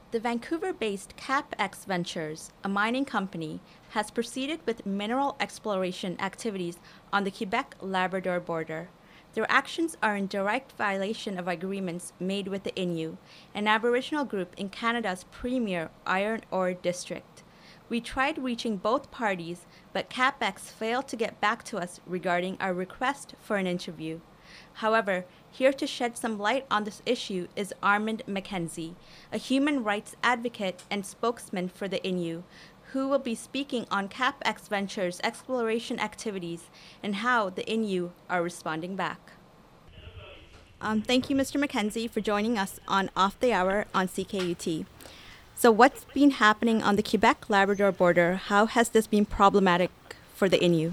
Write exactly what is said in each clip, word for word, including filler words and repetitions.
The Vancouver-based CapEx Ventures, a mining company, has proceeded with mineral exploration activities on the Quebec-Labrador border. Their actions are in direct violation of agreements made with the Innu, an Aboriginal group in Canada's premier iron ore district. We tried reaching both parties, but CapEx failed to get back to us regarding our request for an interview. However, here to shed some light on this issue is Armand McKenzie, a human rights advocate and spokesman for the Innu, who will be speaking on CapEx Ventures' exploration activities and how the Innu are responding back. Um, thank you, Mister McKenzie, for joining us on Off the Hour on C K U T. So what's been happening on the Quebec-Labrador border? How has this been problematic for the Innu?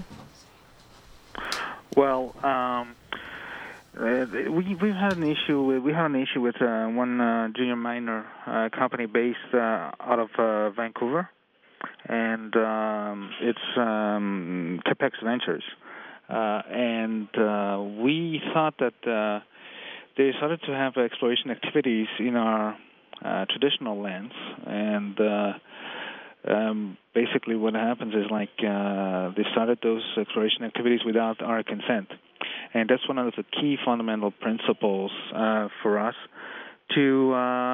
Well, um, uh, we we've had an issue. With, we have an issue with uh, one uh, junior miner uh, company based uh, out of uh, Vancouver, and um, it's um, CapEx Ventures. Uh, and uh, we thought that uh, they started to have exploration activities in our uh, traditional lands, and uh, um, basically what happens is like uh, they started those exploration activities without our consent. And that's one of the key fundamental principles uh, for us to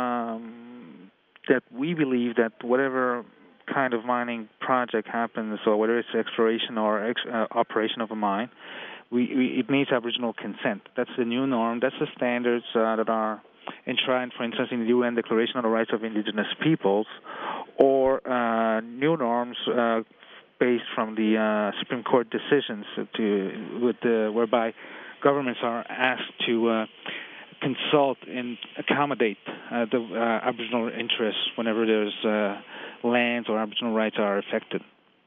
um, that we believe that whatever kind of mining project happens, or whether it's exploration or ex- uh, operation of a mine, we, we, it needs Aboriginal consent. That's the new norm. That's the standards uh, that are enshrined, for instance, in the U N Declaration on the Rights of Indigenous Peoples, or uh, new norms uh, based from the uh, Supreme Court decisions to with the, whereby governments are asked to uh, consult and accommodate uh, the uh, Aboriginal interests whenever there's uh, lands or Aboriginal rights are affected.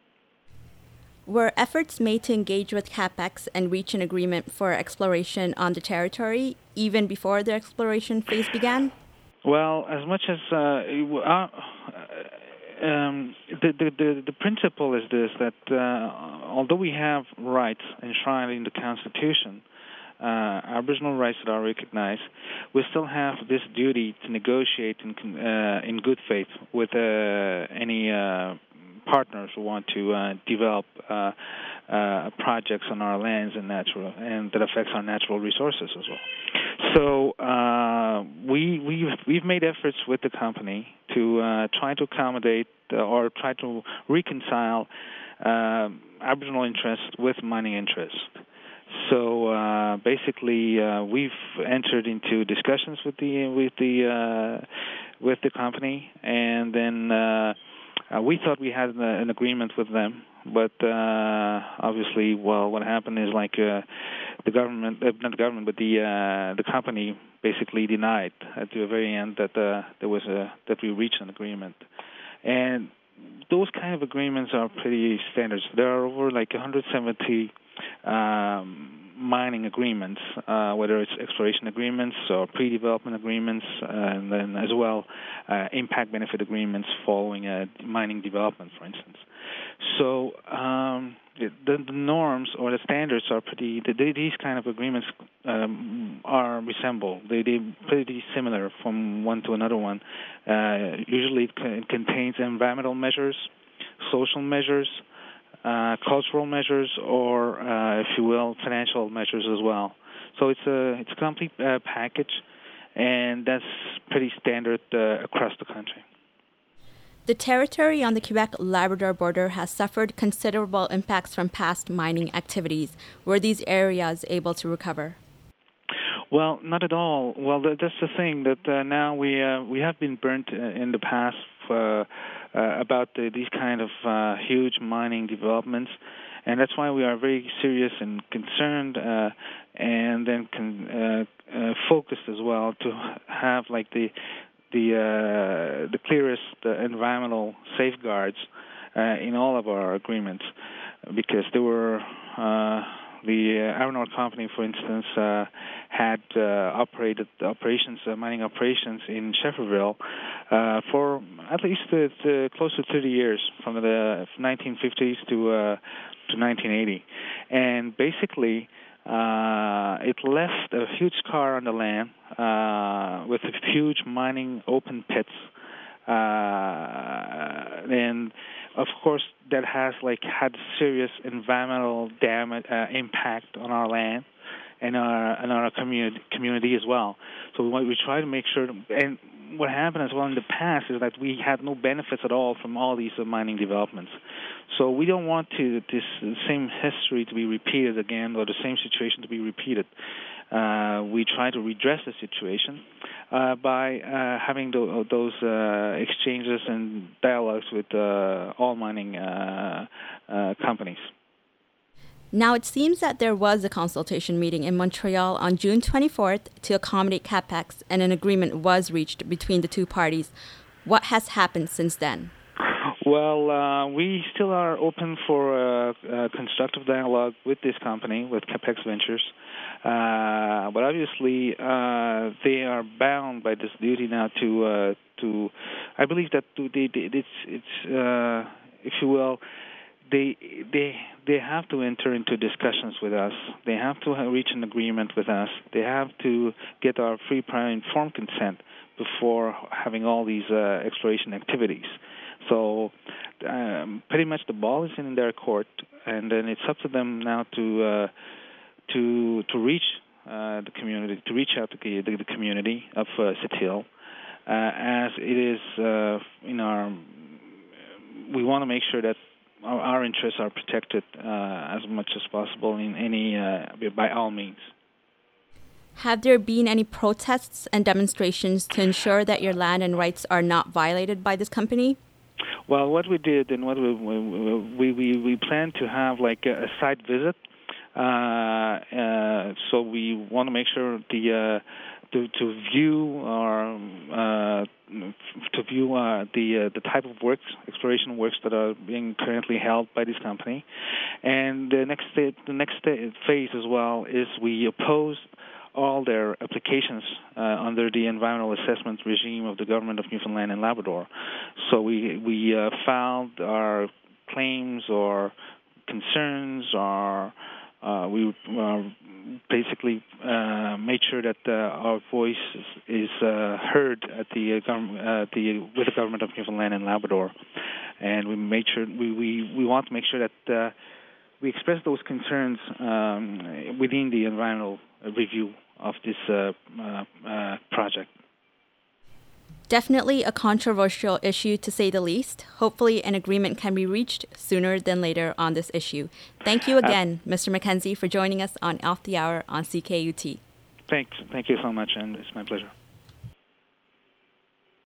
Were efforts made to engage with CapEx and reach an agreement for exploration on the territory even before the exploration phase began? Well, as much as uh, uh, um, the, the the the principle is this: that uh, although we have rights enshrined in the Constitution, uh, Aboriginal rights that are recognized, we still have this duty to negotiate in uh, in good faith with uh, any Uh, partners who want to uh, develop uh, uh, projects on our lands and natural and that affects our natural resources as well. So uh, we we we've made efforts with the company to uh, try to accommodate uh, or try to reconcile uh, Aboriginal interests with mining interests. So uh, basically, uh, we've entered into discussions with the with the uh, with the company, and then. Uh, Uh, we thought we had uh, an agreement with them, but uh, obviously, well, what happened is like uh, the government, uh, not the government, but the uh, the company basically denied at the very end that uh, there was a that we reached an agreement, and those kind of agreements are pretty standard. There are over like one hundred seventy um, mining agreements, uh, whether it's exploration agreements or pre-development agreements, uh, and then as well uh, impact benefit agreements following a mining development, for instance. So um, the, the norms or the standards are pretty. They, these kind of agreements um, are resemble. They they're pretty similar from one to another one. Uh, usually, it, c- it contains environmental measures, social measures. Uh, cultural measures, or, uh, if you will, financial measures as well. So it's a it's a complete uh, package, and that's pretty standard uh, across the country. The territory on the Quebec-Labrador border has suffered considerable impacts from past mining activities. Were these areas able to recover? Well, not at all. Well, th- that's the thing that uh, now we uh, we have been burnt uh, in the past uh, uh, about the, these kind of uh, huge mining developments, and that's why we are very serious and concerned, uh, and then con- uh, uh, focused as well to have like the the uh, the clearest uh, environmental safeguards uh, in all of our agreements, because there were. Uh, The uh, iron ore company, for instance, uh, had uh, operated operations, uh, mining operations in Shefferville uh, for at least uh, to close to thirty years, from the nineteen fifties to uh, to nineteen eighty, and basically uh, it left a huge scar on the land uh, with huge mining open pits Uh, and of course, that has like had serious environmental damage uh, impact on our land and our and our community community as well. So we, we try to make sure. And what happened as well in the past is that we had no benefits at all from all these uh, mining developments. So we don't want to this same history to be repeated again, or the same situation to be repeated. Uh, we try to redress the situation uh, by uh, having the, those uh, exchanges and dialogues with uh, all mining uh, uh, companies. Now, it seems that there was a consultation meeting in Montreal on June twenty-fourth to accommodate CapEx, and an agreement was reached between the two parties. What has happened since then? Well, uh, we still are open for uh, uh, constructive dialogue with this company, with CapEx Ventures. Uh, but obviously, uh, they are bound by this duty now to, uh, to I believe that to, they, they, it's, it's uh, if you will, they they they have to enter into discussions with us. They have to have, reach an agreement with us. They have to get our free, prior, informed consent before having all these uh, exploration activities. So um, pretty much the ball is in their court, and then it's up to them now to uh, to to reach uh, the community, to reach out to the, the community of uh, Sept-Îles, uh, as it is uh, in our. We want to make sure that our, our interests are protected uh, as much as possible in any uh, by all means. Have there been any protests and demonstrations to ensure that your land and rights are not violated by this company? Well, what we did and what we we we, we plan to have like a, a site visit. Uh, uh, so we want to make sure the uh, to to view our uh, to view uh, the uh, the type of works, exploration works that are being currently held by this company, and the next the next phase as well is we oppose all their applications uh, under the environmental assessment regime of the government of Newfoundland and Labrador. So we we uh, filed our claims or concerns, or uh, we uh, basically uh, made sure that uh, our voice is, is uh, heard at the uh, government, uh, the with the government of Newfoundland and Labrador, and we made sure we we, we want to make sure that uh, we express those concerns um, within the environmental review of this uh, uh, uh, project. Definitely a controversial issue, to say the least. Hopefully an agreement can be reached sooner than later on this issue. Thank you again, uh, Mister McKenzie, for joining us on Off the Hour on C K U T. Thanks. Thank you so much, and it's my pleasure.